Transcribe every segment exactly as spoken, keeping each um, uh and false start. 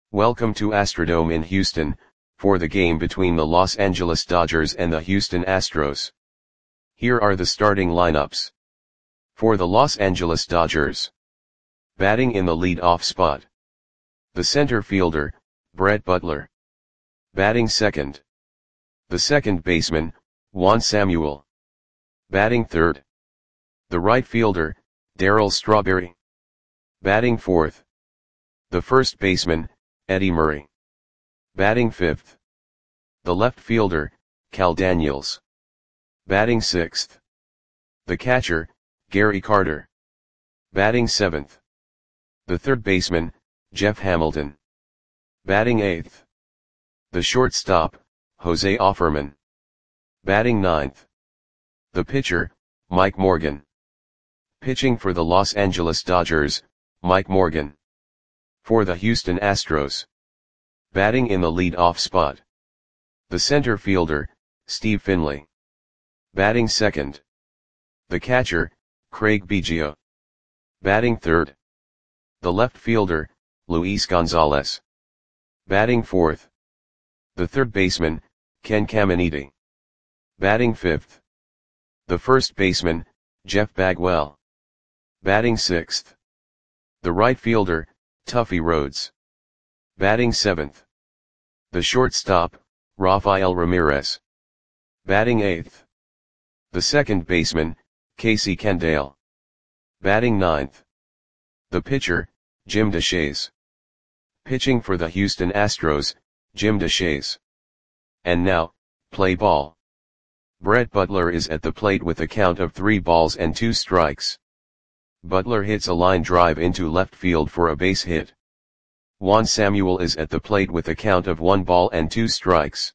Welcome to Astrodome in Houston, for the game between the Los Angeles Dodgers and the Houston Astros. Here are the starting lineups. For the Los Angeles Dodgers. Batting in the lead-off spot. The center fielder, Brett Butler. Batting second. The second baseman, Juan Samuel. Batting third. The right fielder, Darryl Strawberry. Batting fourth. The first baseman, Eddie Murray. Batting fifth. The left fielder, Cal Daniels. Batting sixth. The catcher, Gary Carter. Batting seventh. The third baseman, Jeff Hamilton. Batting eighth. The shortstop, Jose Offerman. Batting ninth. The pitcher, Mike Morgan. Pitching for the Los Angeles Dodgers, Mike Morgan. For the Houston Astros. Batting in the lead-off spot. The center fielder, Steve Finley. Batting second. The catcher, Craig Biggio. Batting third. The left fielder, Luis Gonzalez. Batting fourth. The third baseman, Ken Caminiti. Batting fifth. The first baseman, Jeff Bagwell. Batting sixth. The right fielder, Tuffy Rhodes. Batting seventh. The shortstop, Rafael Ramirez. Batting eighth. The second baseman, Casey Kendall. Batting ninth. The pitcher, Jim Deshaies. Pitching for the Houston Astros, Jim Deshaies. And now, play ball. Brett Butler is at the plate with a count of three balls and two strikes. Butler hits a line drive into left field for a base hit. Juan Samuel is at the plate with a count of one ball and two strikes.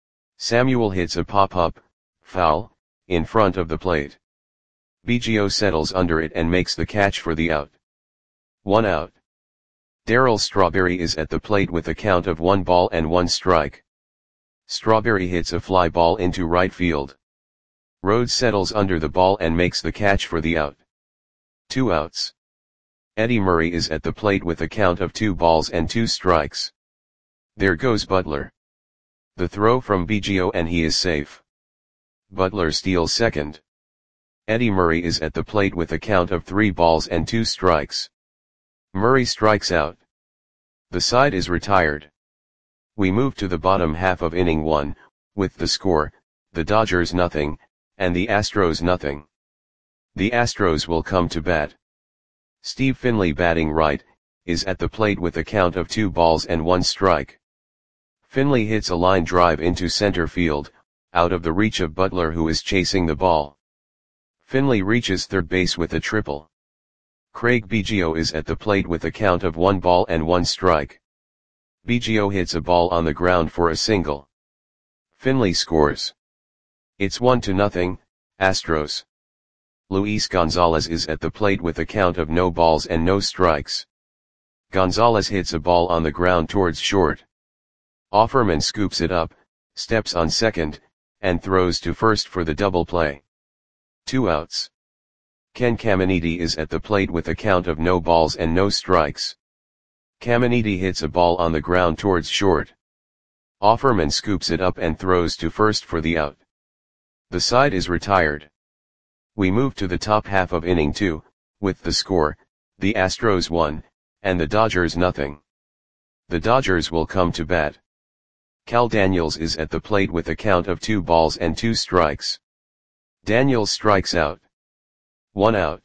Samuel hits a pop-up, foul, in front of the plate. Biggio settles under it and makes the catch for the out. One out. Darryl Strawberry is at the plate with a count of one ball and one strike. Strawberry hits a fly ball into right field. Rhodes settles under the ball and makes the catch for the out. Two outs. Eddie Murray is at the plate with a count of two balls and two strikes. There goes Butler. The throw from Biggio and he is safe. Butler steals second. Eddie Murray is at the plate with a count of three balls and two strikes. Murray strikes out. The side is retired. We move to the bottom half of inning one, with the score, the Dodgers nothing, and the Astros nothing. The Astros will come to bat. Steve Finley batting right, is at the plate with a count of two balls and one strike. Finley hits a line drive into center field, out of the reach of Butler who is chasing the ball. Finley reaches third base with a triple. Craig Biggio is at the plate with a count of one ball and one strike. Biggio hits a ball on the ground for a single. Finley scores. It's one to nothing, Astros. Luis Gonzalez is at the plate with a count of no balls and no strikes. Gonzalez hits a ball on the ground towards short. Offerman scoops it up, steps on second, and throws to first for the double play. Two outs. Ken Caminiti is at the plate with a count of no balls and no strikes. Caminiti hits a ball on the ground towards short. Offerman scoops it up and throws to first for the out. The side is retired. We move to the top half of inning two, with the score, the Astros one, and the Dodgers nothing. The Dodgers will come to bat. Cal Daniels is at the plate with a count of two balls and two strikes. Daniels strikes out. One out.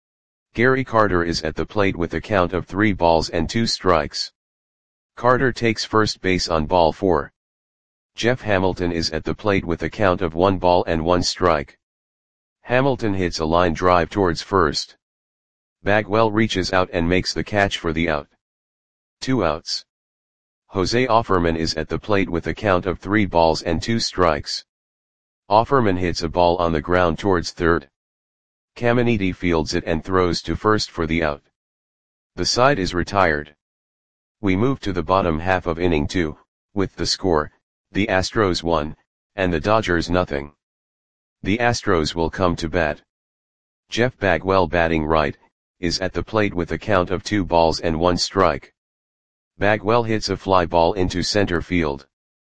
Gary Carter is at the plate with a count of three balls and two strikes. Carter takes first base on ball four. Jeff Hamilton is at the plate with a count of one ball and one strike. Hamilton hits a line drive towards first. Bagwell reaches out and makes the catch for the out. Two outs. Jose Offerman is at the plate with a count of three balls and two strikes. Offerman hits a ball on the ground towards third. Caminiti fields it and throws to first for the out. The side is retired. We move to the bottom half of inning two, with the score, the Astros one, and the Dodgers nothing. The Astros will come to bat. Jeff Bagwell batting right, is at the plate with a count of two balls and one strike. Bagwell hits a fly ball into center field.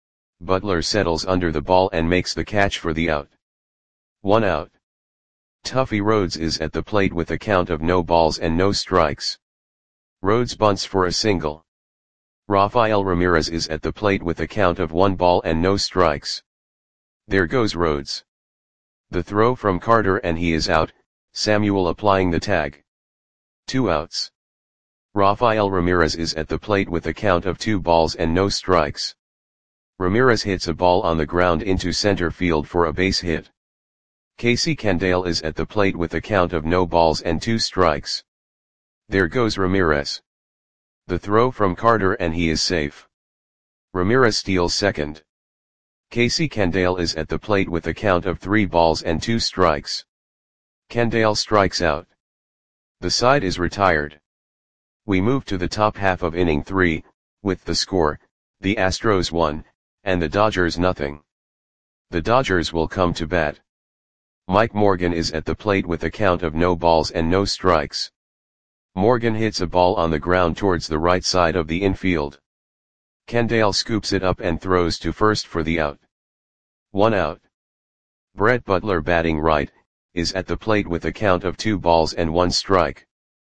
Butler settles under the ball and makes the catch for the out. One out. Tuffy Rhodes is at the plate with a count of no balls and no strikes. Rhodes bunts for a single. Rafael Ramirez is at the plate with a count of one ball and no strikes. There goes Rhodes. The throw from Carter and he is out, Samuel applying the tag. Two outs. Rafael Ramirez is at the plate with a count of two balls and no strikes. Ramirez hits a ball on the ground into center field for a base hit. Casey Candale is at the plate with a count of no balls and two strikes. There goes Ramirez. The throw from Carter and he is safe. Ramirez steals second. Casey Candale is at the plate with a count of three balls and two strikes. Candale strikes out. The side is retired. We move to the top half of inning three, with the score, the Astros one, and the Dodgers nothing. The Dodgers will come to bat. Mike Morgan is at the plate with a count of no balls and no strikes. Morgan hits a ball on the ground towards the right side of the infield. Candale scoops it up and throws to first for the out. One out. Brett Butler, batting right, is at the plate with a count of two balls and one strike.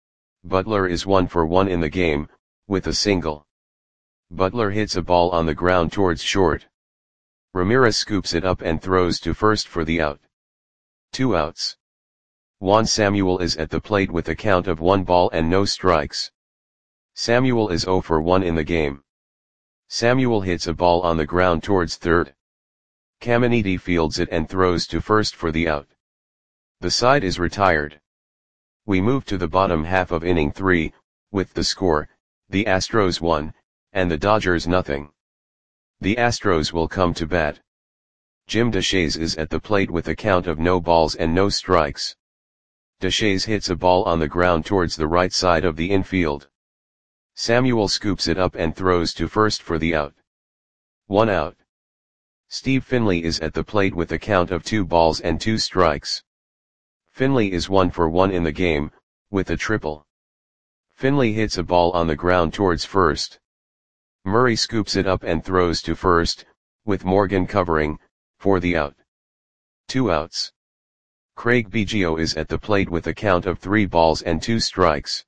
Butler is one for one in the game, with a single. Butler hits a ball on the ground towards short. Ramirez scoops it up and throws to first for the out. Two outs. Juan Samuel is at the plate with a count of one ball and no strikes. Samuel is zero for one in the game. Samuel hits a ball on the ground towards third. Caminiti fields it and throws to first for the out. The side is retired. We move to the bottom half of inning three, with the score, the Astros one, and the Dodgers nothing. The Astros will come to bat. Jim Deshaies is at the plate with a count of no balls and no strikes. Deshaies hits a ball on the ground towards the right side of the infield. Samuel scoops it up and throws to first for the out. One out. Steve Finley is at the plate with a count of two balls and two strikes. Finley is one for one in the game, with a triple. Finley hits a ball on the ground towards first. Murray scoops it up and throws to first, with Morgan covering, for the out. Two outs. Craig Biggio is at the plate with a count of three balls and two strikes.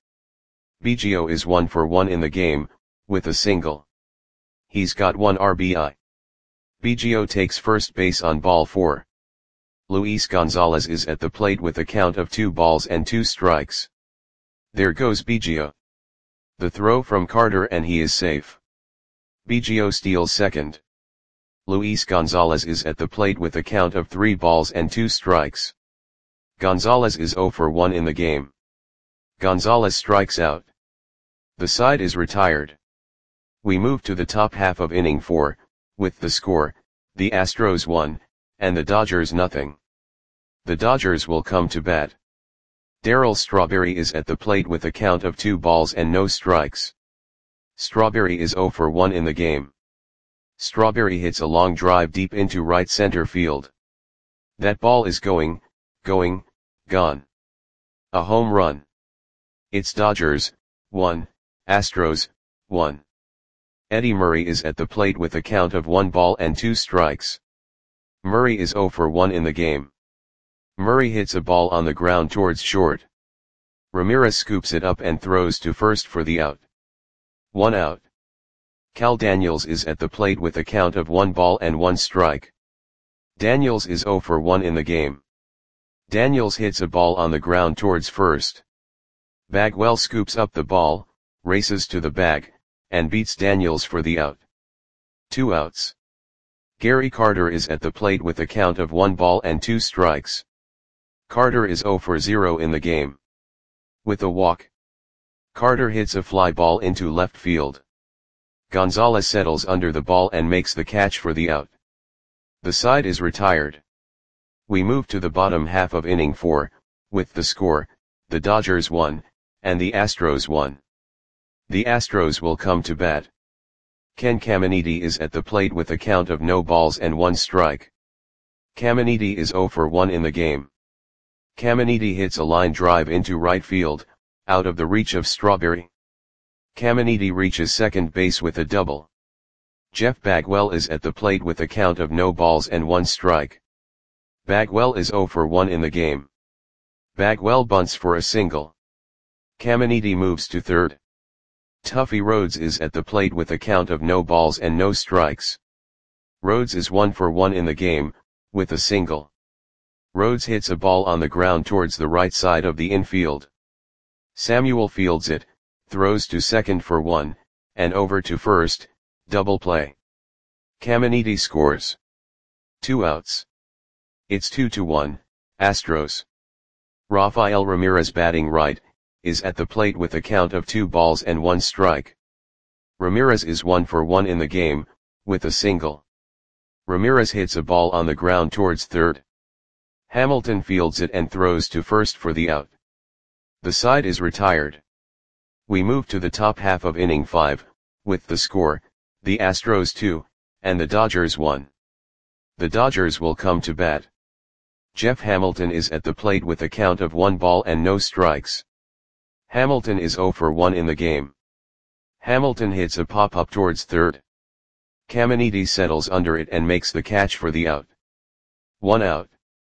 Biggio is one for one in the game, with a single. He's got one R B I. Biggio takes first base on ball four. Luis Gonzalez is at the plate with a count of two balls and two strikes. There goes Biggio. The throw from Carter and he is safe. Biggio steals second. Luis Gonzalez is at the plate with a count of three balls and two strikes. Gonzalez is zero for one in the game. Gonzalez strikes out. The side is retired. We move to the top half of inning four, with the score, the Astros one, and the Dodgers nothing. The Dodgers will come to bat. Darryl Strawberry is at the plate with a count of two balls and no strikes. Strawberry is zero for one in the game. Strawberry hits a long drive deep into right center field. That ball is going, going, gone. A home run. It's Dodgers, one, Astros, one. Eddie Murray is at the plate with a count of one ball and two strikes. Murray is zero for one in the game. Murray hits a ball on the ground towards short. Ramirez scoops it up and throws to first for the out. One out. Cal Daniels is at the plate with a count of one ball and one strike. Daniels is zero for one in the game. Daniels hits a ball on the ground towards first. Bagwell scoops up the ball, races to the bag, and beats Daniels for the out. Two outs. Gary Carter is at the plate with a count of one ball and two strikes. Carter is zero for zero in the game. With a walk, Carter hits a fly ball into left field. Gonzalez settles under the ball and makes the catch for the out. The side is retired. We move to the bottom half of inning four, with the score, the Dodgers one, and the Astros one. The Astros will come to bat. Ken Caminiti is at the plate with a count of no balls and one strike. Caminiti is zero for one in the game. Caminiti hits a line drive into right field, out of the reach of Strawberry. Caminiti reaches second base with a double. Jeff Bagwell is at the plate with a count of no balls and one strike. Bagwell is oh for one in the game. Bagwell bunts for a single. Caminiti moves to third. Tuffy Rhodes is at the plate with a count of no balls and no strikes. Rhodes is one for one in the game, with a single. Rhodes hits a ball on the ground towards the right side of the infield. Samuel fields it, throws to second for one, and over to first, double play. Caminiti scores. Two outs. It's two to one, Astros. Rafael Ramirez, batting right, is at the plate with a count of two balls and one strike. Ramirez is one for one in the game, with a single. Ramirez hits a ball on the ground towards third. Hamilton fields it and throws to first for the out. The side is retired. We move to the top half of inning five, with the score, the Astros two, and the Dodgers one. The Dodgers will come to bat. Jeff Hamilton is at the plate with a count of one ball and no strikes. Hamilton is oh for one in the game. Hamilton hits a pop-up towards third. Caminiti settles under it and makes the catch for the out. One out.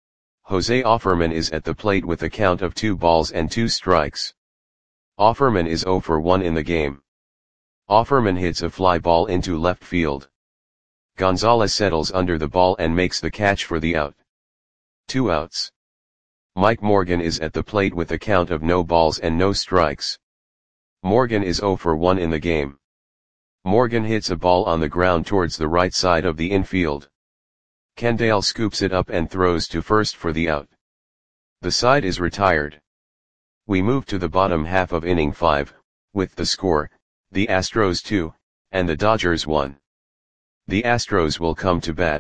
Jose Offerman is at the plate with a count of two balls and two strikes. Offerman is oh for one in the game. Offerman hits a fly ball into left field. Gonzalez settles under the ball and makes the catch for the out. Two outs. Mike Morgan is at the plate with a count of no balls and no strikes. Morgan is oh for one in the game. Morgan hits a ball on the ground towards the right side of the infield. Kendall scoops it up and throws to first for the out. The side is retired. We move to the bottom half of inning five, with the score, the Astros two, and the Dodgers one. The Astros will come to bat.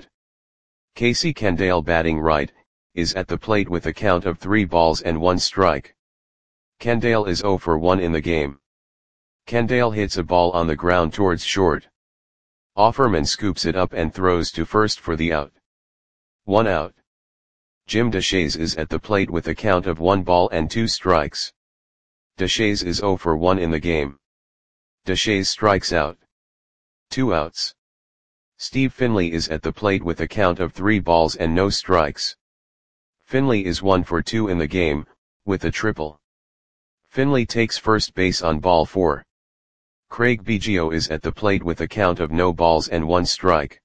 Casey Kendall, batting right, is at the plate with a count of three balls and one strike. Kendall is oh for one in the game. Kendall hits a ball on the ground towards short. Offerman scoops it up and throws to first for the out. One out. Jim Deshaies is at the plate with a count of one ball and two strikes. Deshaies is oh for one in the game. Deshaies strikes out. Two outs. Steve Finley is at the plate with a count of three balls and no strikes. Finley is one for two in the game, with a triple. Finley takes first base on ball four. Craig Biggio is at the plate with a count of no balls and one strike.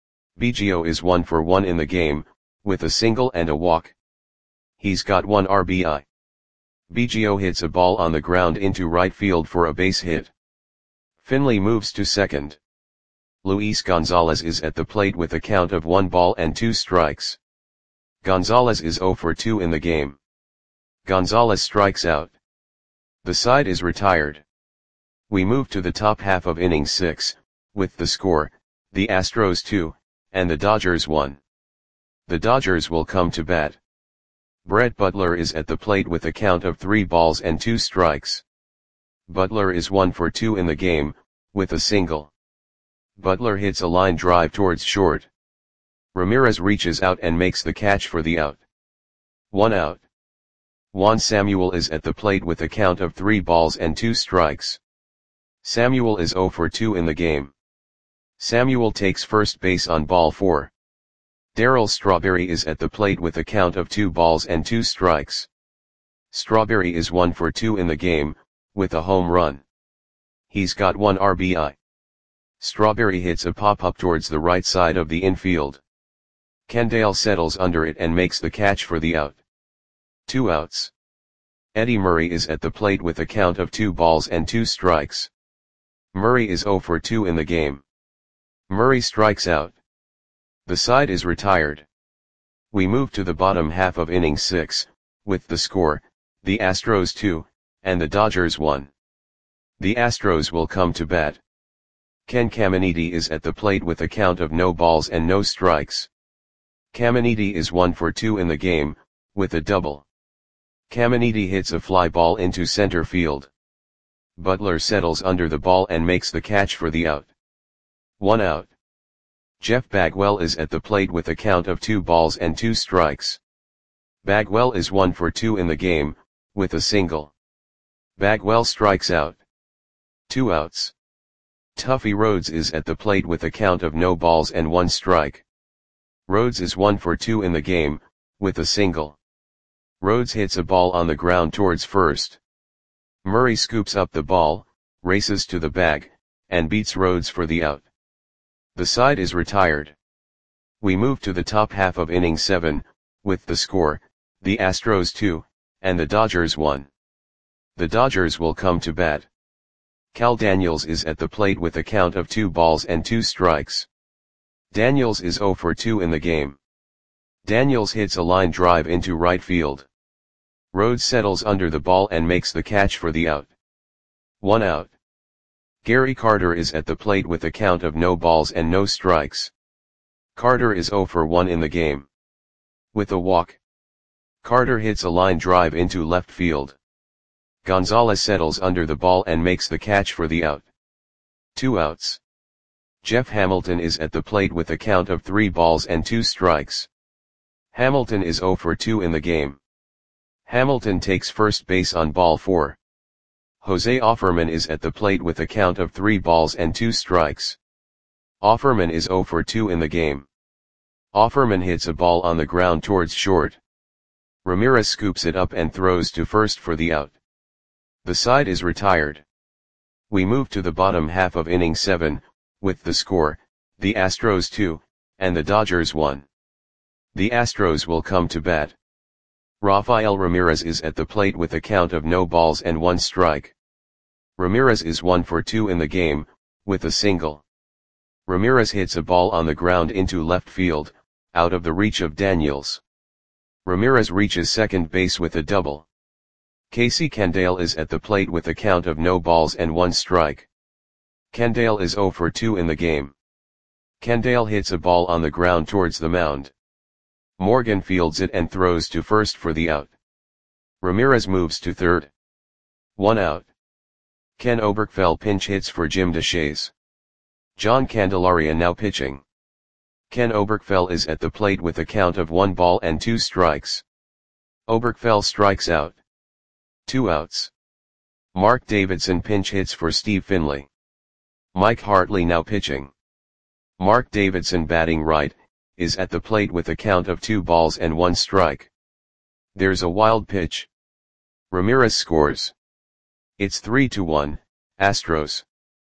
Biggio is one for one in the game, with a single and a walk. He's got one R B I. Biggio hits a ball on the ground into right field for a base hit. Finley moves to second. Luis Gonzalez is at the plate with a count of one ball and two strikes. Gonzalez is oh for two in the game. Gonzalez strikes out. The side is retired. We move to the top half of inning six, with the score, the Astros two, and the Dodgers one. The Dodgers will come to bat. Brett Butler is at the plate with a count of three balls and two strikes. Butler is one for two in the game, with a single. Butler hits a line drive towards short. Ramirez reaches out and makes the catch for the out. One out. Juan Samuel is at the plate with a count of three balls and two strikes. Samuel is oh for two in the game. Samuel takes first base on ball four. Darryl Strawberry is at the plate with a count of two balls and two strikes. Strawberry is one for two in the game, with a home run. He's got one R B I. Strawberry hits a pop-up towards the right side of the infield. Kendall settles under it and makes the catch for the out. Two outs. Eddie Murray is at the plate with a count of two balls and two strikes. Murray is oh for two in the game. Murray strikes out. The side is retired. We move to the bottom half of inning six, with the score, the Astros two, and the Dodgers one. The Astros will come to bat. Ken Caminiti is at the plate with a count of no balls and no strikes. Caminiti is one for two in the game, with a double. Caminiti hits a fly ball into center field. Butler settles under the ball and makes the catch for the out. One out. Jeff Bagwell is at the plate with a count of two balls and two strikes. Bagwell is one for two in the game, with a single. Bagwell strikes out. Two outs. Tuffy Rhodes is at the plate with a count of no balls and one strike. Rhodes is one for two in the game, with a single. Rhodes hits a ball on the ground towards first. Murray scoops up the ball, races to the bag, and beats Rhodes for the out. The side is retired. We move to the top half of inning seven, with the score, the Astros two, and the Dodgers one. The Dodgers will come to bat. Cal Daniels is at the plate with a count of two balls and two strikes. Daniels is oh for two in the game. Daniels hits a line drive into right field. Rhodes settles under the ball and makes the catch for the out. One out. Gary Carter is at the plate with a count of no balls and no strikes. Carter is oh for one in the game. With a walk. Carter hits a line drive into left field. Gonzalez settles under the ball and makes the catch for the out. Two outs. Jeff Hamilton is at the plate with a count of three balls and two strikes. Hamilton is oh for two in the game. Hamilton takes first base on ball four. Jose Offerman is at the plate with a count of three balls and two strikes. Offerman is oh for two in the game. Offerman hits a ball on the ground towards short. Ramirez scoops it up and throws to first for the out. The side is retired. We move to the bottom half of inning seven, with the score, the Astros two, and the Dodgers one. The Astros will come to bat. Rafael Ramirez is at the plate with a count of no balls and one strike. Ramirez is one for two in the game, with a single. Ramirez hits a ball on the ground into left field, out of the reach of Daniels. Ramirez reaches second base with a double. Casey Candale is at the plate with a count of no balls and one strike. Candale is oh for two in the game. Candale hits a ball on the ground towards the mound. Morgan fields it and throws to first for the out. Ramirez moves to third. One out. Ken Oberkfell pinch hits for Jim Deshaies. John Candelaria now pitching. Ken Oberkfell is at the plate with a count of one ball and two strikes. Oberkfell strikes out. Two outs. Mark Davidson pinch hits for Steve Finley. Mike Hartley now pitching. Mark Davidson batting right, is at the plate with a count of two balls and one strike. There's a wild pitch. Ramirez scores. It's three to one, Astros.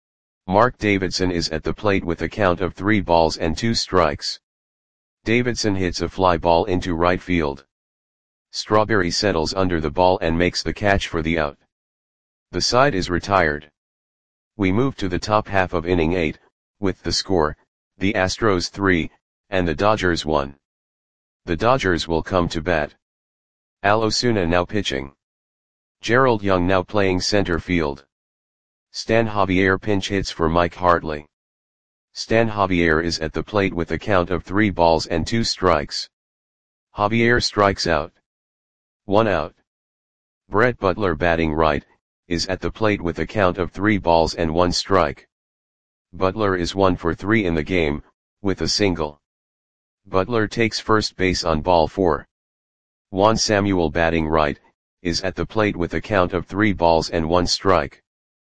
Mark Davidson is at the plate with a count of three balls and two strikes. Davidson hits a fly ball into right field. Strawberry settles under the ball and makes the catch for the out. The side is retired. We move to the top half of inning eight, with the score, the Astros three, and the Dodgers one. The Dodgers will come to bat. Al Osuna now pitching. Gerald Young now playing center field. Stan Javier pinch hits for Mike Hartley. Stan Javier is at the plate with a count of three balls and two strikes. Javier strikes out. One out. Brett Butler batting right, is at the plate with a count of three balls and one strike. Butler is one for three in the game, with a single. Butler takes first base on ball four. Juan Samuel batting right, is at the plate with a count of three balls and one strike.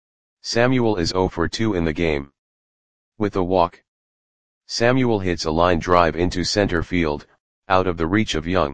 Samuel is oh for two in the game. With a walk. Samuel hits a line drive into center field, out of the reach of Young.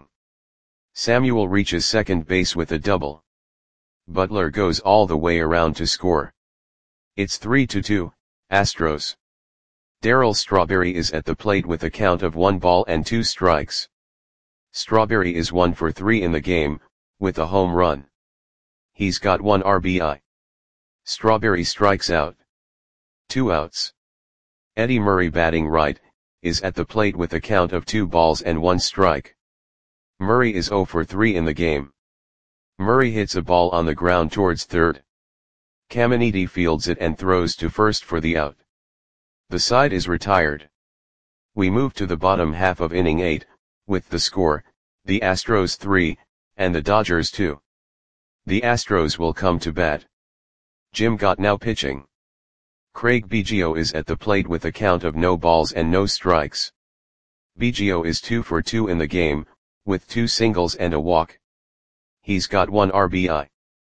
Samuel reaches second base with a double. Butler goes all the way around to score. It's three to two, Astros. Darryl Strawberry is at the plate with a count of one ball and two strikes. Strawberry is one for three in the game, with a home run. He's got one R B I. Strawberry strikes out. Two outs. Eddie Murray batting right, is at the plate with a count of two balls and one strike. Murray is oh for three in the game. Murray hits a ball on the ground towards third. Caminiti fields it and throws to first for the out. The side is retired. We move to the bottom half of inning eight, with the score, the Astros three, and the Dodgers two. The Astros will come to bat. Jim Gott now pitching. Craig Biggio is at the plate with a count of no balls and no strikes. Biggio is two for two in the game, with two singles and a walk. He's got one R B I.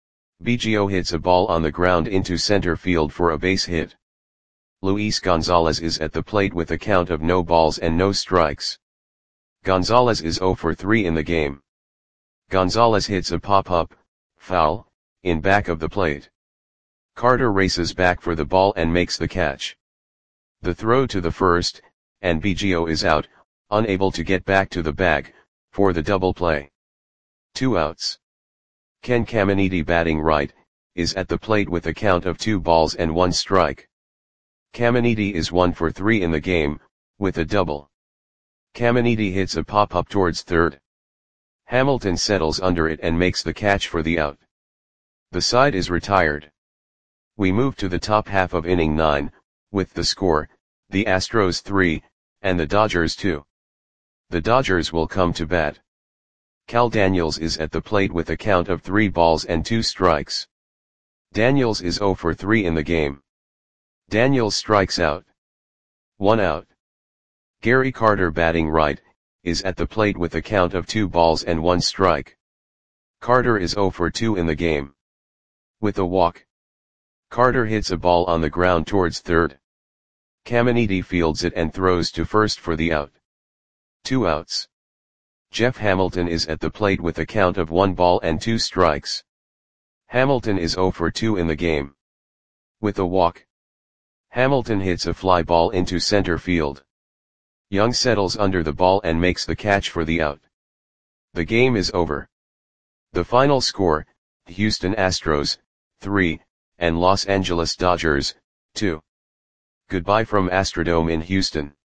Biggio hits a ball on the ground into center field for a base hit. Luis Gonzalez is at the plate with a count of no balls and no strikes. Gonzalez is zero for three in the game. Gonzalez hits a pop-up, foul, in back of the plate. Carter races back for the ball and makes the catch. The throw to the first, and Biggio is out, unable to get back to the bag, for the double play. Two outs. Ken Caminiti, batting right, is at the plate with a count of two balls and one strike. Caminiti is one for three in the game, with a double. Caminiti hits a pop-up towards third. Hamilton settles under it and makes the catch for the out. The side is retired. We move to the top half of inning nine, with the score, the Astros three, and the Dodgers two. The Dodgers will come to bat. Cal Daniels is at the plate with a count of three balls and two strikes. Daniels is zero for three in the game. Daniels strikes out. One out. Gary Carter, batting right, is at the plate with a count of two balls and one strike. Carter is zero for two in the game. With a walk. Carter hits a ball on the ground towards third. Caminiti fields it and throws to first for the out. Two outs. Jeff Hamilton is at the plate with a count of one ball and two strikes. Hamilton is zero for two in the game. With a walk. Hamilton hits a fly ball into center field. Young settles under the ball and makes the catch for the out. The game is over. The final score, Houston Astros, three, and Los Angeles Dodgers, two. Goodbye from Astrodome in Houston.